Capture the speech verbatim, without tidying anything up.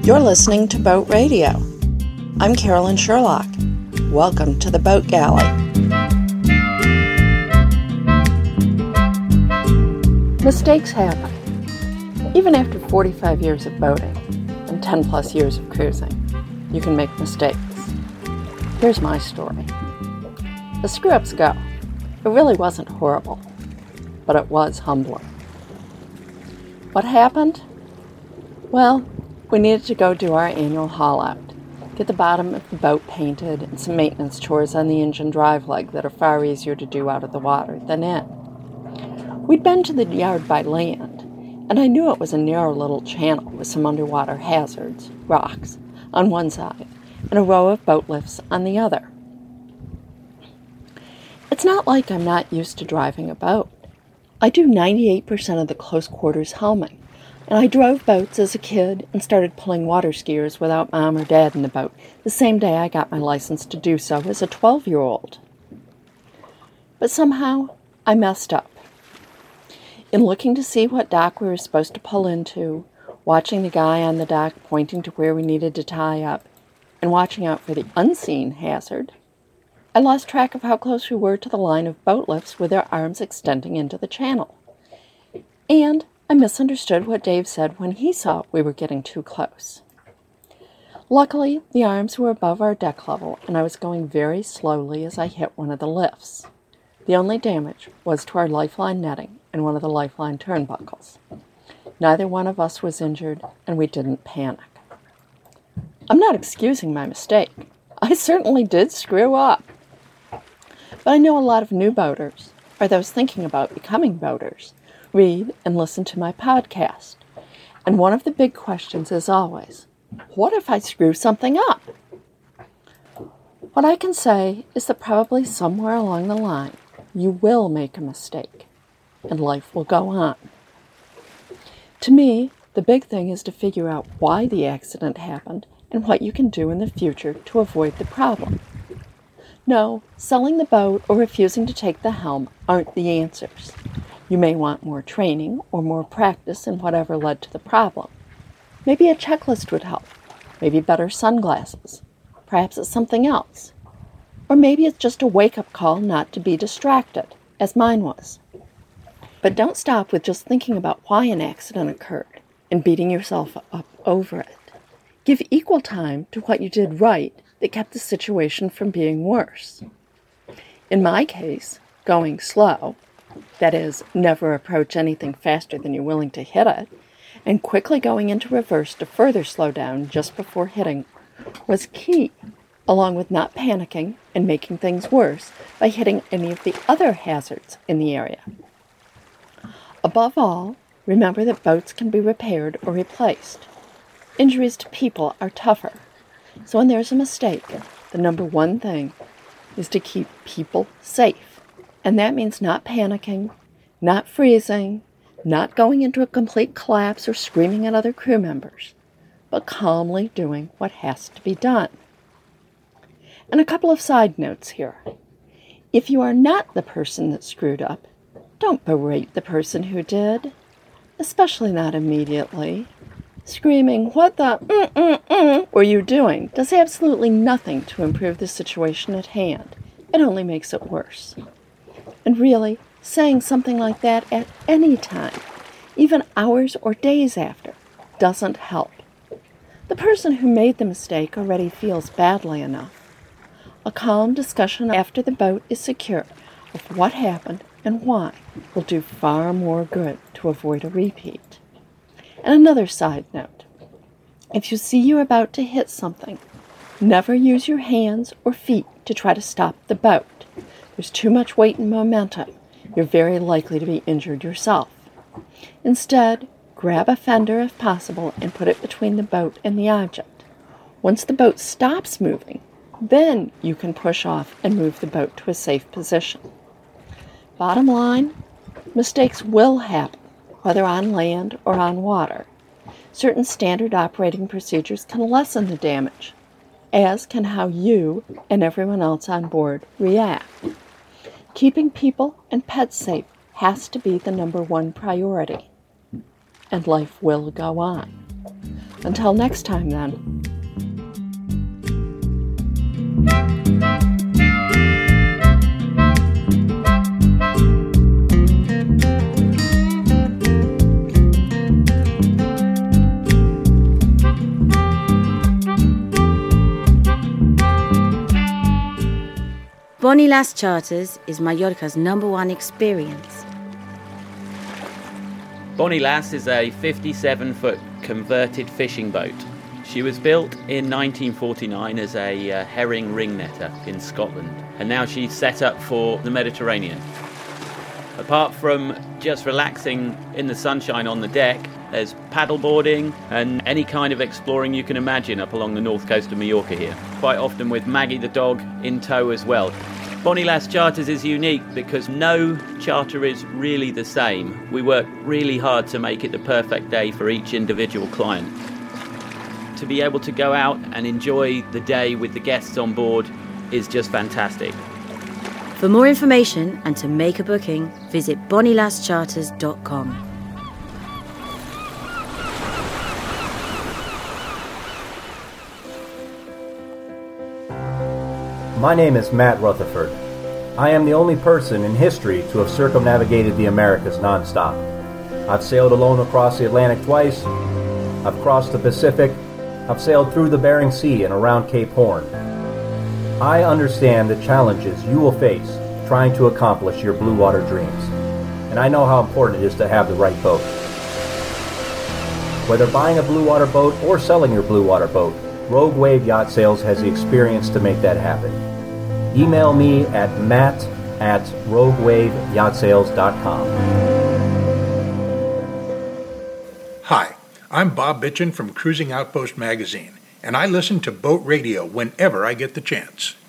You're listening to Boat Radio. I'm Carolyn Sherlock. Welcome to the Boat Galley. Mistakes happen. Even after forty-five years of boating and ten plus years of cruising, you can make mistakes. Here's my story. The screw-ups go. It really wasn't horrible, but it was humbling. What happened? Well, we needed to go do our annual haul-out, get the bottom of the boat painted, and some maintenance chores on the engine drive leg that are far easier to do out of the water than in. We'd been to the yard by land, and I knew it was a narrow little channel with some underwater hazards, rocks, on one side, and a row of boat lifts on the other. It's not like I'm not used to driving a boat. I do ninety-eight percent of the close quarters helming, and I drove boats as a kid and started pulling water skiers without mom or dad in the boat the same day I got my license to do so as a twelve-year-old. But somehow, I messed up. In looking to see what dock we were supposed to pull into, watching the guy on the dock pointing to where we needed to tie up, and watching out for the unseen hazard, I lost track of how close we were to the line of boat lifts with their arms extending into the channel. And I misunderstood what Dave said when he saw we were getting too close. Luckily, the arms were above our deck level, and I was going very slowly as I hit one of the lifts. The only damage was to our lifeline netting and one of the lifeline turnbuckles. Neither one of us was injured, and we didn't panic. I'm not excusing my mistake. I certainly did screw up. But I know a lot of new boaters, or those thinking about becoming boaters, read and listen to my podcast. And one of the big questions is always, what if I screw something up? What I can say is that probably somewhere along the line, you will make a mistake, and life will go on. To me, the big thing is to figure out why the accident happened and what you can do in the future to avoid the problem. No, selling the boat or refusing to take the helm aren't the answers. You may want more training or more practice in whatever led to the problem. Maybe a checklist would help. Maybe better sunglasses. Perhaps it's something else. Or maybe it's just a wake-up call not to be distracted, as mine was. But don't stop with just thinking about why an accident occurred and beating yourself up over it. Give equal time to what you did right that kept the situation from being worse. In my case, going slow, that is, never approach anything faster than you're willing to hit it, and quickly going into reverse to further slow down just before hitting, was key, along with not panicking and making things worse by hitting any of the other hazards in the area. Above all, remember that boats can be repaired or replaced. Injuries to people are tougher, so when there's a mistake, the number one thing is to keep people safe. And that means not panicking, not freezing, not going into a complete collapse or screaming at other crew members, but calmly doing what has to be done. And a couple of side notes here. If you are not the person that screwed up, don't berate the person who did, especially not immediately. Screaming, "What the mm-mm-mm were you doing?" does absolutely nothing to improve the situation at hand. It only makes it worse. And really, saying something like that at any time, even hours or days after, doesn't help. The person who made the mistake already feels badly enough. A calm discussion after the boat is secure of what happened and why will do far more good to avoid a repeat. And another side note, if you see you're about to hit something, never use your hands or feet to try to stop the boat. There's too much weight and momentum. You're very likely to be injured yourself. Instead, grab a fender if possible and put it between the boat and the object. Once the boat stops moving, then you can push off and move the boat to a safe position. Bottom line, mistakes will happen, whether on land or on water. Certain standard operating procedures can lessen the damage, as can how you and everyone else on board react. Keeping people and pets safe has to be the number one priority, and life will go on. Until next time, then. Bonnie Lass Charters is Mallorca's number one experience. Bonnie Lass is a fifty-seven foot converted fishing boat. She was built in nineteen forty-nine as a uh, herring ring netter in Scotland, and now she's set up for the Mediterranean. Apart from just relaxing in the sunshine on the deck, there's paddleboarding and any kind of exploring you can imagine up along the north coast of Mallorca here, quite often with Maggie the dog in tow as well. Bonnie Lass Charters is unique because no charter is really the same. We work really hard to make it the perfect day for each individual client. To be able to go out and enjoy the day with the guests on board is just fantastic. For more information and to make a booking, visit bonnie lass charters dot com. My name is Matt Rutherford. I am the only person in history to have circumnavigated the Americas nonstop. I've sailed alone across the Atlantic twice, I've crossed the Pacific, I've sailed through the Bering Sea and around Cape Horn. I understand the challenges you will face trying to accomplish your blue water dreams, and I know how important it is to have the right boat. Whether buying a blue water boat or selling your blue water boat, Rogue Wave Yacht Sales has the experience to make that happen. Email me at matt at rogue wave yacht sales dot com. Hi, I'm Bob Bitchin from Cruising Outpost Magazine, and I listen to Boat Radio whenever I get the chance.